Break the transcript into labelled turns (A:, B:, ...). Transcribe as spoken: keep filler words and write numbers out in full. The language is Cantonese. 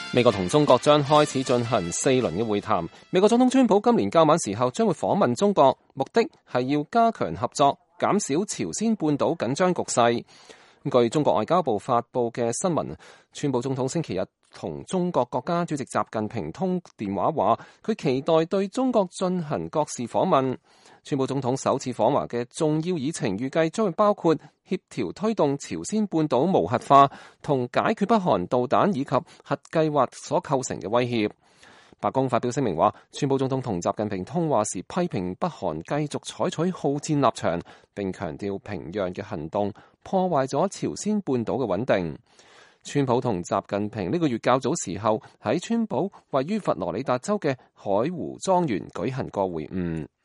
A: 美國同中國將開始進行四輪嘅會談。美國總統川普今年較晚時候將會訪問中國，目的係要加強合作，減少朝鮮半島緊張局勢。據中國外交部發布嘅新聞，川普總統星期日同中國國家主席習近平通電話，話佢期待對中國進行國事訪問。川普總統首次訪華嘅重要議程預計將會包括協調推動朝鮮半島無核化同解決北韓導彈以及核計劃所構成嘅威脅。白宮發表聲明話，川普總統同習近平通話時批評北韓繼續採取好戰立場，並強調平壤嘅行動破壞咗朝鮮半島嘅穩定。川普同習近平呢個月較早時候喺川普位於佛羅里達州嘅海湖莊園舉行過會晤。